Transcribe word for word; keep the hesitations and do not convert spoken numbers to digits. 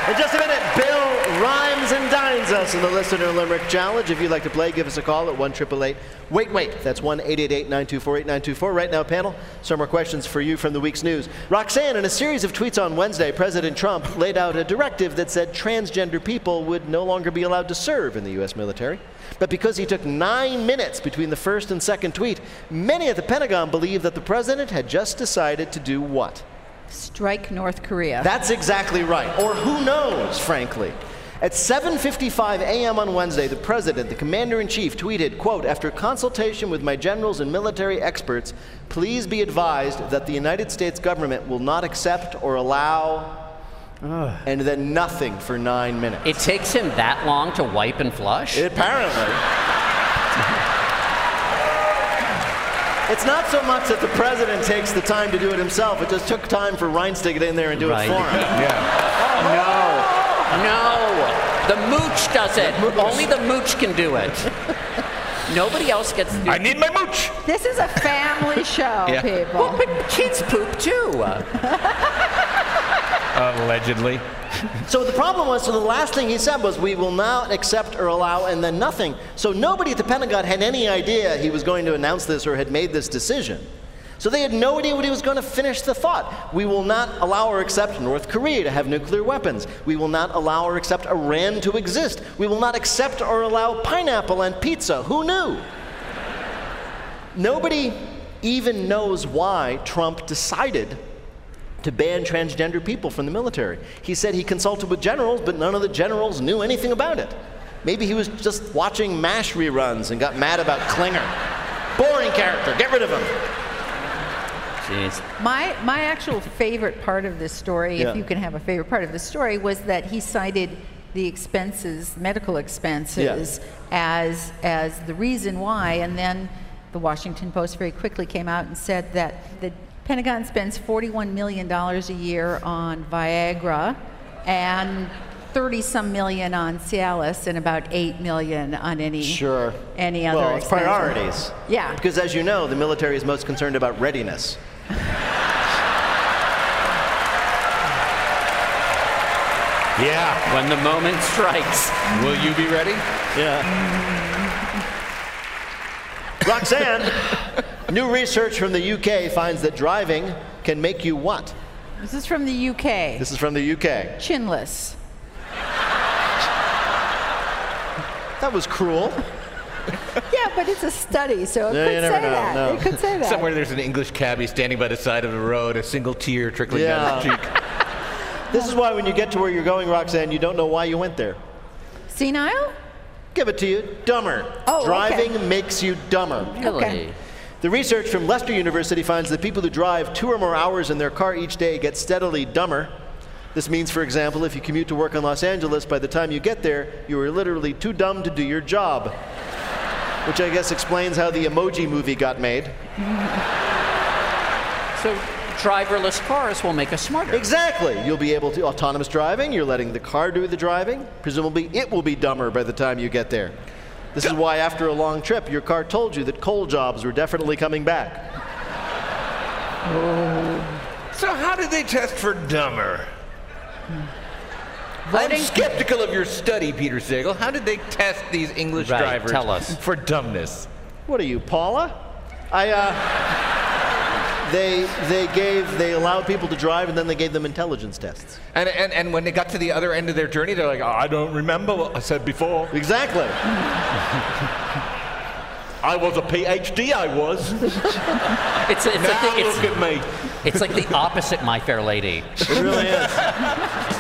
In just a minute, Bill rhymes and dines us in the Listener Limerick Challenge. If you'd like to play, give us a call at one eight eight eight, wait wait. That's one eight eight eight, nine two four, eight nine two four. Right now, panel, some more questions for you from the week's news. Roxanne, in a series of tweets on Wednesday, President Trump laid out a directive that said transgender people would no longer be allowed to serve in the U S military. But because he took nine minutes between the first and second tweet, many at the Pentagon believe that the president had just decided to do what? Strike North Korea. That's exactly right. Or who knows, frankly. At seven fifty-five a m on Wednesday, the president, the commander-in-chief, tweeted, quote, after consultation with my generals and military experts, please be advised that the United States government will not accept or allow, Ugh. and then nothing for nine minutes. It takes him that long to wipe and flush? Apparently. It's not so much that the president takes the time to do it himself. It just took time for Reince to get in there and do right. it for him. Yeah. No. No. The mooch does it. Only the mooch can do it. Nobody else gets to do it. I need my mooch. This is a family show, yeah. people. Well, but kids poop too. Allegedly. So the problem was, so the last thing he said was, we will not accept or allow, and then nothing. So nobody at the Pentagon had any idea he was going to announce this or had made this decision. So they had no idea what he was going to finish the thought. We will not allow or accept North Korea to have nuclear weapons. We will not allow or accept Iran to exist. We will not accept or allow pineapple on pizza. Who knew? Nobody even knows why Trump decided to ban transgender people from the military. He said he consulted with generals, but none of the generals knew anything about it. Maybe he was just watching MASH reruns and got mad about Klinger. Boring character, get rid of him. Jeez. My, my actual favorite part of this story, Yeah. if you can have a favorite part of the story, was that he cited the expenses, medical expenses, Yeah. as, as the reason why, and then the Washington Post very quickly came out and said that the Pentagon spends forty-one million dollars a year on Viagra and thirty some million on Cialis and about eight million on any, Sure. any other Well, it's expense. priorities. Yeah. Because as you know, the military is most concerned about readiness. Yeah. When the moment strikes. Will you be ready? Yeah. Roxanne, new research from the U K finds that driving can make you what? This is from the U K. This is from the U K. Chinless. That was cruel. Yeah, but it's a study, so it Yeah, could you say never know, that. no. It could say that. Somewhere there's an English cabbie standing by the side of the road, a single tear trickling down Yeah. his cheek. This is why when you get to where you're going, Roxanne, you don't know why you went there. Senile? Give it to you. Dumber. Oh, Driving okay. makes you dumber. Really? Okay. The research from Leicester University finds that people who drive two or more hours in their car each day get steadily dumber. This means, for example, if you commute to work in Los Angeles, by the time you get there, you are literally too dumb to do your job. Which I guess explains how the Emoji Movie got made. So driverless cars will make us smarter. Exactly. You'll be able to, autonomous driving, you're letting the car do the driving. Presumably it will be dumber by the time you get there. This is why after a long trip, your car told you that coal jobs were definitely coming back. So how did they test for dumber? I'm Voting- skeptical of your study, Peter Sagal. How did they test these English Right, drivers tell us. for dumbness? What are you, Paula? I, uh, they, they gave, they allowed people to drive and then they gave them intelligence tests. And, and, and when they got to the other end of their journey, they're like, oh, I don't remember what I said before. Exactly. I was a P H D, I was. It's, it's, Now like the, look it's, at me. it's like the opposite My Fair Lady. It really is.